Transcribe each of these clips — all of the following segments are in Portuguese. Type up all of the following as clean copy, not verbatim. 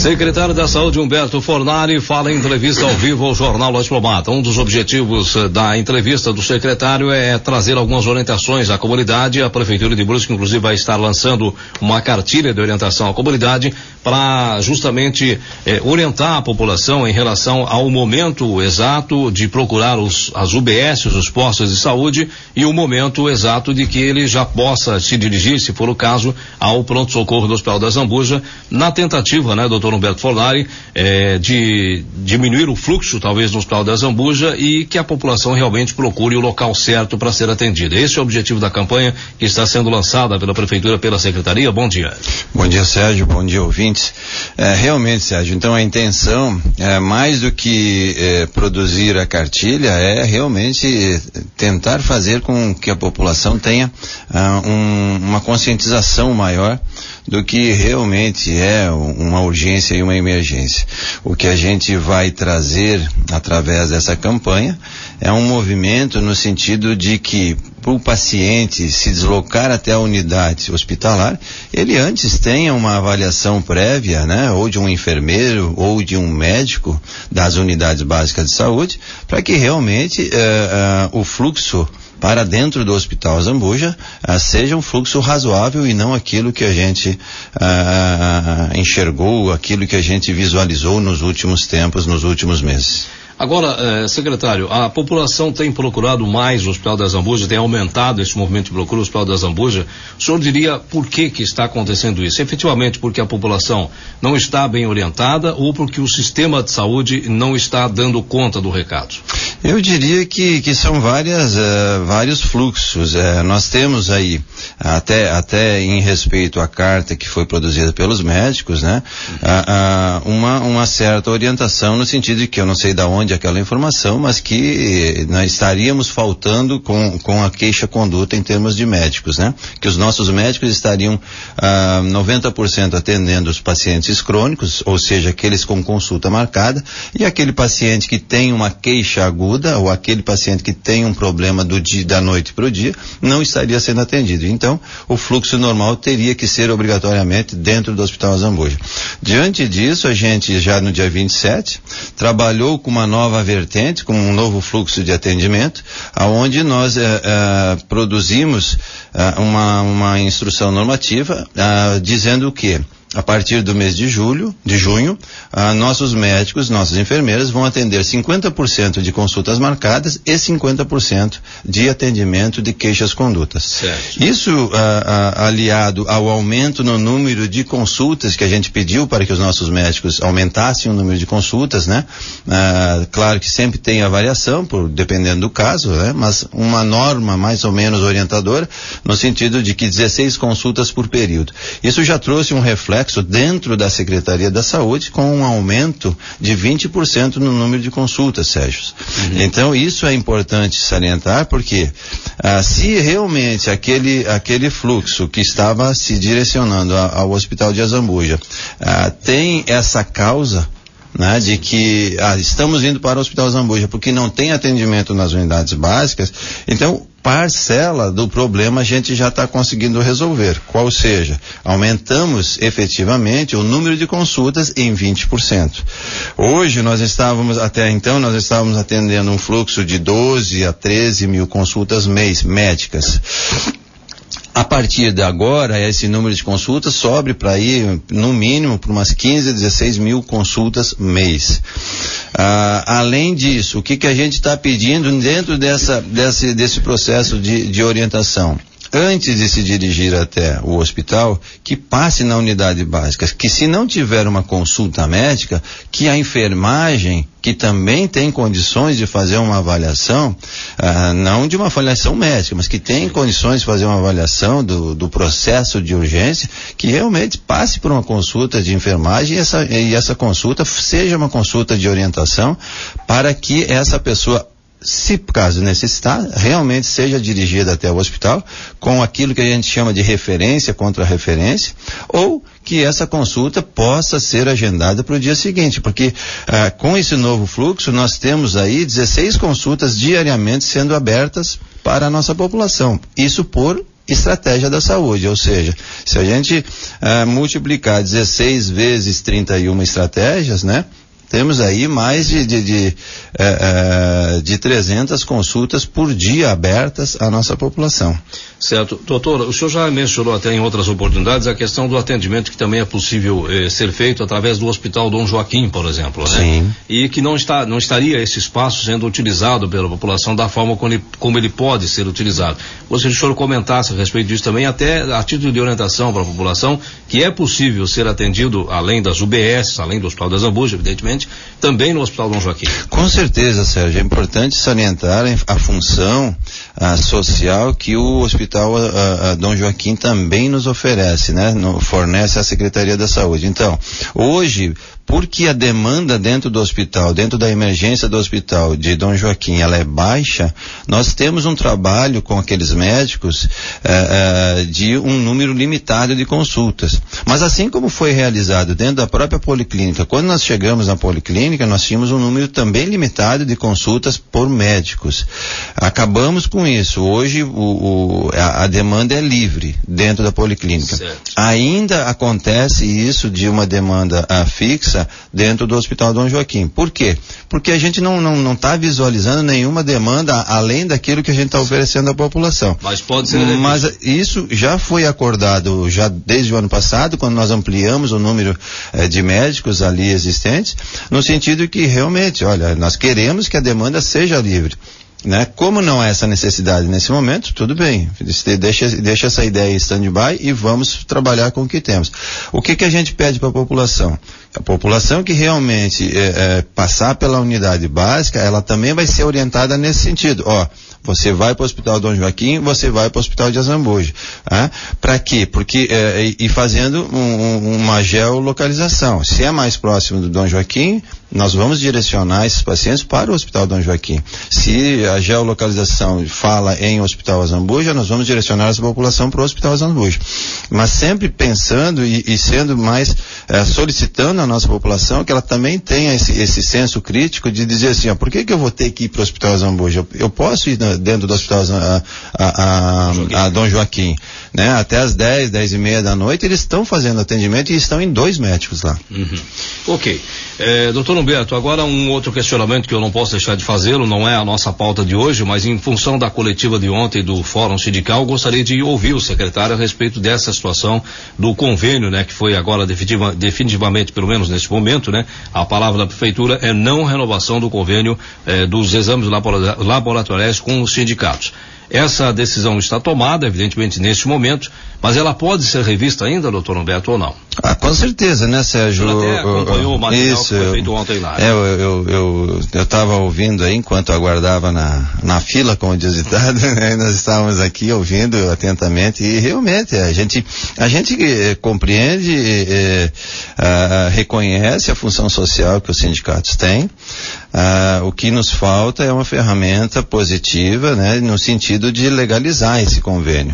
Secretário da Saúde Humberto Fornari fala em entrevista ao vivo ao Jornal O Diplomata. Um dos objetivos da entrevista do secretário é trazer algumas orientações à comunidade. A Prefeitura de Brusque, inclusive, vai estar lançando uma cartilha de orientação à comunidade para justamente orientar a população em relação ao momento exato de procurar as UBS, os postos de saúde, e o momento exato de que ele já possa se dirigir, se for o caso, ao pronto-socorro do Hospital da Zambuja, na tentativa, né, doutor Humberto Fornari, de diminuir o fluxo, talvez, no Hospital da Zambuja e que a população realmente procure o local certo para ser atendida. Esse é o objetivo da campanha que está sendo lançada pela Prefeitura, pela Secretaria. Bom dia. Bom dia, Sérgio. Bom dia, ouvintes. Realmente, Sérgio, então a intenção, mais do que produzir a cartilha, é realmente tentar fazer com que a população tenha uma conscientização maior do que realmente é uma urgência e uma emergência. O que a gente vai trazer através dessa campanha é um movimento no sentido de que para o paciente se deslocar até a unidade hospitalar, ele antes tenha uma avaliação prévia, né, ou de um enfermeiro ou de um médico das unidades básicas de saúde, para que realmente o fluxo para dentro do Hospital Zambuja seja um fluxo razoável e não aquilo que a gente enxergou, aquilo que a gente visualizou nos últimos tempos, nos últimos meses. Agora, secretário, a população tem procurado mais o Hospital da Zambuja, tem aumentado esse movimento de procura do Hospital da Zambuja. O senhor diria por que está acontecendo isso? Efetivamente porque a população não está bem orientada ou porque o sistema de saúde não está dando conta do recado? Eu diria que são vários fluxos. Nós temos aí, até em respeito à carta que foi produzida pelos médicos, né, uma certa orientação no sentido de que eu não sei da onde aquela informação, mas que nós estaríamos faltando com a queixa-conduta em termos de médicos, né? Que os nossos médicos estariam 90% atendendo os pacientes crônicos, ou seja, aqueles com consulta marcada, e aquele paciente que tem uma queixa aguda, ou aquele paciente que tem um problema da noite para o dia, não estaria sendo atendido. Então, o fluxo normal teria que ser obrigatoriamente dentro do Hospital Zambuja. Diante disso, a gente já no dia 27 trabalhou com uma nova vertente, com um novo fluxo de atendimento, aonde nós produzimos uma instrução normativa dizendo que a partir do mês de junho, nossos médicos, nossas enfermeiras vão atender 50% de consultas marcadas e 50% de atendimento de queixas-condutas. Certo. Isso aliado ao aumento no número de consultas que a gente pediu para que os nossos médicos aumentassem o número de consultas, né? Claro que sempre tem a variação, dependendo do caso, né? Mas uma norma mais ou menos orientadora, no sentido de que 16 consultas por período. Isso já trouxe um reflexo dentro da Secretaria da Saúde com um aumento de 20% no número de consultas, Sérgio. Uhum. Então, isso é importante salientar, porque se realmente aquele fluxo que estava se direcionando ao Hospital de Zambuja tem essa causa, né, de que estamos indo para o Hospital Zambuja porque não tem atendimento nas unidades básicas, então parcela do problema a gente já está conseguindo resolver, qual seja, aumentamos efetivamente o número de consultas em 20%. Hoje até então nós estávamos atendendo um fluxo de 12 a 13 mil consultas mês médicas. A partir de agora, esse número de consultas sobe para ir, no mínimo, para umas 15 a 16 mil consultas mês. Além disso, o que a gente está pedindo dentro desse processo de orientação? Antes de se dirigir até o hospital, que passe na unidade básica, que se não tiver uma consulta médica, que a enfermagem, que também tem condições de fazer uma avaliação, não de uma avaliação médica, mas que tem condições de fazer uma avaliação do processo de urgência, que realmente passe por uma consulta de enfermagem e essa consulta seja uma consulta de orientação para que essa pessoa, se caso necessitar, realmente seja dirigida até o hospital com aquilo que a gente chama de referência contra referência, ou que essa consulta possa ser agendada para o dia seguinte, porque com esse novo fluxo nós temos aí 16 consultas diariamente sendo abertas para a nossa população. Isso por estratégia da saúde, ou seja, se a gente multiplicar 16 vezes 31 estratégias, né? Temos aí mais de 300 consultas por dia abertas à nossa população. Certo. Doutor, o senhor já mencionou até em outras oportunidades a questão do atendimento que também é possível ser feito através do Hospital Dom Joaquim, por exemplo, né? Sim. E que não estaria esse espaço sendo utilizado pela população da forma como ele pode ser utilizado. Gostaria que o senhor comentasse a respeito disso também, até a título de orientação para a população, que é possível ser atendido, além das UBS, além do Hospital das Zambuja, evidentemente, também no Hospital Dom Joaquim. Com certeza, Sérgio, é importante salientar a função social que o Hospital Dom Joaquim também nos oferece, né? Fornece à Secretaria da Saúde. Então, hoje, porque a demanda dentro do hospital, dentro da emergência do hospital de Dom Joaquim, ela é baixa, nós temos um trabalho com aqueles médicos de um número limitado de consultas. Mas assim como foi realizado dentro da própria policlínica, quando nós chegamos na policlínica, nós tínhamos um número também limitado de consultas por médicos. Acabamos com isso. Hoje a demanda é livre dentro da policlínica. Certo. Ainda acontece isso de uma demanda fixa dentro do Hospital Dom Joaquim. Por quê? Porque a gente não está visualizando nenhuma demanda além daquilo que a gente está oferecendo à população. Mas pode ser. Mas isso já foi acordado já desde o ano passado, quando nós ampliamos o número de médicos ali existentes, no sentido que realmente, olha, nós queremos que a demanda seja livre. Né? Como não há essa necessidade nesse momento, tudo bem, deixa essa ideia em stand-by e vamos trabalhar com o que temos. O que a gente pede para a população? A população que realmente passar pela unidade básica, ela também vai ser orientada nesse sentido. Você vai para o Hospital Dom Joaquim, você vai para o Hospital de Azambuja. Para quê? Porque, e fazendo uma geolocalização. Se é mais próximo do Dom Joaquim, nós vamos direcionar esses pacientes para o Hospital Dom Joaquim. Se a geolocalização fala em Hospital Azambuja, nós vamos direcionar essa população para o Hospital Azambuja. Mas sempre pensando e sendo mais, solicitando à nossa população que ela também tenha esse senso crítico de dizer assim, por que eu vou ter que ir para o Hospital Azambuja? Eu posso ir dentro do Hospital a Dom Joaquim, né? Até às 10h30 da noite eles estão fazendo atendimento e estão em 2 médicos lá. Uhum. Ok. Doutor Humberto, agora um outro questionamento que eu não posso deixar de fazê-lo, não é a nossa pauta de hoje, mas em função da coletiva de ontem do Fórum Sindical, gostaria de ouvir o secretário a respeito dessa situação do convênio, né? Que foi agora definitivamente, pelo menos nesse momento, né? A palavra da prefeitura é não renovação do convênio dos exames laboratoriais com os sindicatos. Essa decisão está tomada, evidentemente, neste momento, mas ela pode ser revista ainda, doutor Humberto, ou não? Com certeza, né, Sérgio? Você até acompanhou o material que foi feito ontem lá. Eu estava ouvindo aí, enquanto aguardava na fila, como diz o ditado, né? Nós estávamos aqui ouvindo atentamente e realmente a gente compreende, reconhece a função social que os sindicatos têm. O que nos falta é uma ferramenta positiva, né, no sentido de legalizar esse convênio.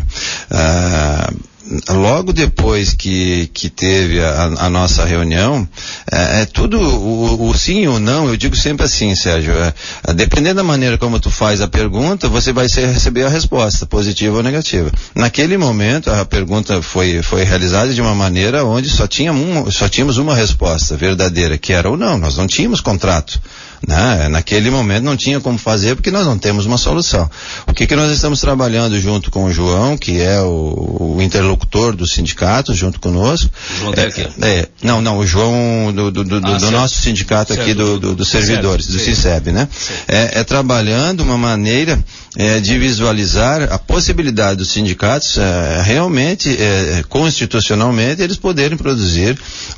Logo depois que teve a nossa reunião, tudo o sim e o não, eu digo sempre assim, Sérgio, dependendo da maneira como tu faz a pergunta, você vai receber a resposta, positiva ou negativa. Naquele momento, a pergunta foi realizada de uma maneira onde só tínhamos uma resposta verdadeira, que era ou não, nós não tínhamos contrato. Né? Naquele momento não tinha como fazer porque nós não temos uma solução. O que nós estamos trabalhando junto com o João, que é o interlocutor dos sindicatos, junto conosco. O João daqui? Não, o João do nosso sindicato aqui dos servidores, do CICEB, né? Trabalhando uma maneira de visualizar a possibilidade dos sindicatos realmente, constitucionalmente, eles poderem produzir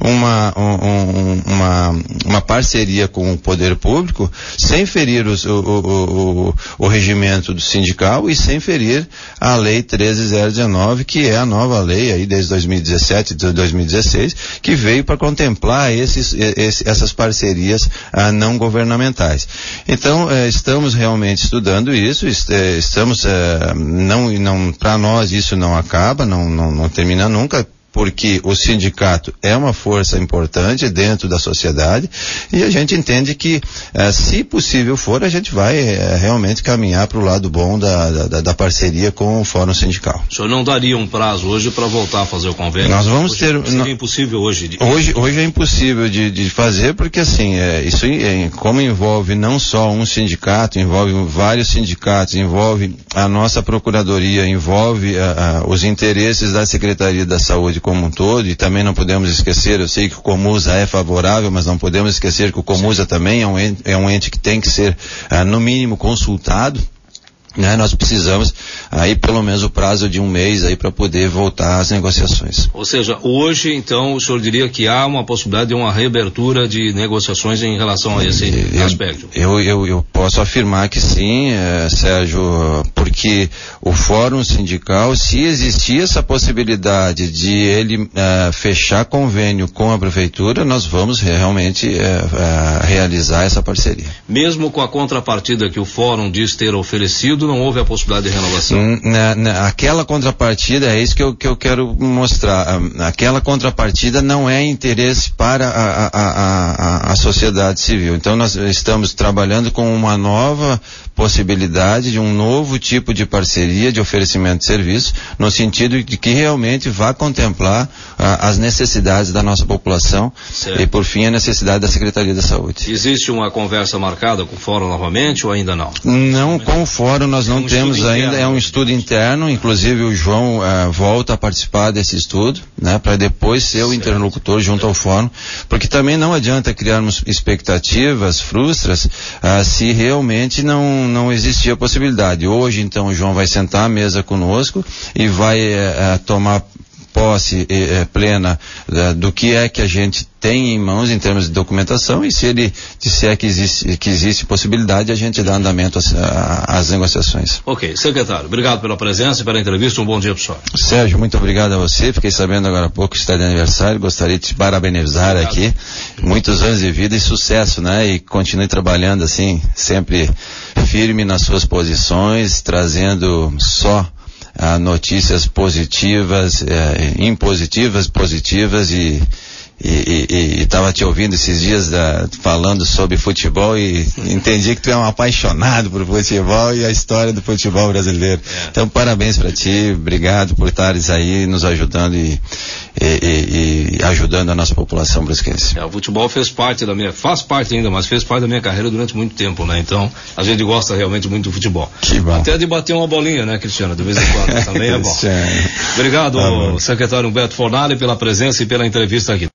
uma parceria com o poder público, sem ferir o regimento do sindical e sem ferir a lei 13.019, que é a nova lei aí desde 2017, 2016, que veio para contemplar essas parcerias não governamentais. Então, estamos realmente estudando isso, estamos, para nós isso não acaba, não termina nunca. porque o sindicato é uma força importante dentro da sociedade e a gente entende que, se possível for, a gente vai realmente caminhar para o lado bom da parceria com o Fórum Sindical. O senhor não daria um prazo hoje para voltar a fazer o convênio? Nós vamos ter... Seria impossível hoje? Hoje é impossível de fazer, porque assim, isso como envolve não só um sindicato, envolve vários sindicatos, envolve a nossa procuradoria, envolve os interesses da Secretaria da Saúde como um todo, e também não podemos esquecer, eu sei que o Comusa é favorável, mas não podemos esquecer que o Comusa também é um ente que tem que ser, no mínimo, consultado. Nós precisamos aí pelo menos o prazo de um mês aí para poder voltar às negociações. Ou seja, hoje então o senhor diria que há uma possibilidade de uma reabertura de negociações em relação a esse aspecto? Eu posso afirmar que sim, Sérgio, porque o Fórum Sindical, se existir essa possibilidade de ele fechar convênio com a Prefeitura, nós vamos realmente realizar essa parceria. Mesmo com a contrapartida que o Fórum diz ter oferecido, não houve a possibilidade de renovação? Aquela contrapartida, é isso que eu quero mostrar. Aquela contrapartida não é interesse para a sociedade civil. Então nós estamos trabalhando com uma nova possibilidade de um novo tipo de parceria, de oferecimento de serviço, no sentido de que realmente vá contemplar as necessidades da nossa população. Certo. E por fim a necessidade da Secretaria da Saúde. Existe uma conversa marcada com o Fórum novamente ou ainda não? Não, com o Fórum nós não temos ainda, é um estudo interno, inclusive o João volta a participar desse estudo, né, para depois ser o interlocutor junto ao Fórum, porque também não adianta criarmos expectativas frustras se realmente não existia a possibilidade. Hoje, então, o João vai sentar à mesa conosco e vai tomar posse plena do que é que a gente tem em mãos em termos de documentação, e se ele disser que existe possibilidade, a gente dá andamento às negociações. Ok, secretário, obrigado pela presença e pela entrevista, um bom dia para o senhor. Sérgio, muito obrigado a você, fiquei sabendo agora há pouco que está de aniversário, gostaria de te parabenizar aqui, muitos anos de vida e sucesso, né, e continue trabalhando assim, sempre firme nas suas posições, trazendo só notícias positivas, impositivas, positivas, e estava te ouvindo esses dias falando sobre futebol e entendi que tu é um apaixonado por futebol e a história do futebol brasileiro. Então parabéns para ti, obrigado por estares aí nos ajudando e ajudando a nossa população brusquense. O futebol faz parte ainda, mas fez parte da minha carreira durante muito tempo, né? Então a gente gosta realmente muito do futebol. Que bom. Até de bater uma bolinha, né, Cristiano? De vez em quando também é bom. Obrigado, secretário Humberto Fornari, pela presença e pela entrevista aqui.